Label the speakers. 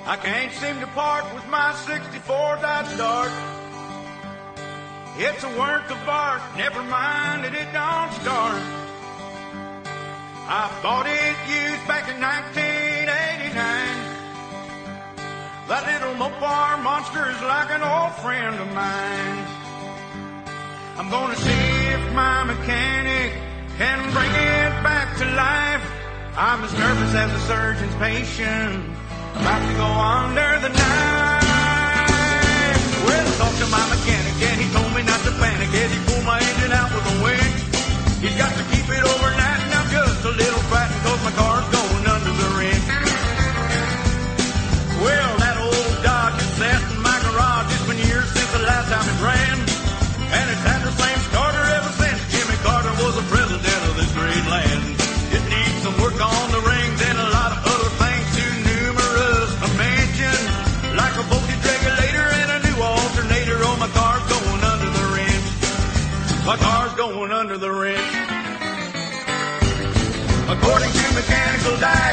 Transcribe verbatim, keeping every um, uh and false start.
Speaker 1: I can't seem to part with my sixty-four Dodge Dart. It's a work of art, never mind that it don't start. I bought it used back in nineteen eighty-nine. That little Mopar monster is like an old friend of mine. I'm gonna see if my mechanic can bring it back to life. I'm as nervous as a surgeon's patient about to go under the knife. Well, I talked to my mechanic and he told me not to panic as he pulled my engine out with a wing. He's got to keep it overnight and I'm just a little frightened cause my car's going under the ring. Well, that old Dodge is sat in my garage. It's been years since the last time it ran, and it's had the same starter ever since Jimmy Carter was the president of this great land. It needs some work on the rings and a lot of other things too numerous to mention, like a voltage regulator and a new alternator. Oh, my car's going under the wrench. My car's going under the wrench. According to mechanical diet,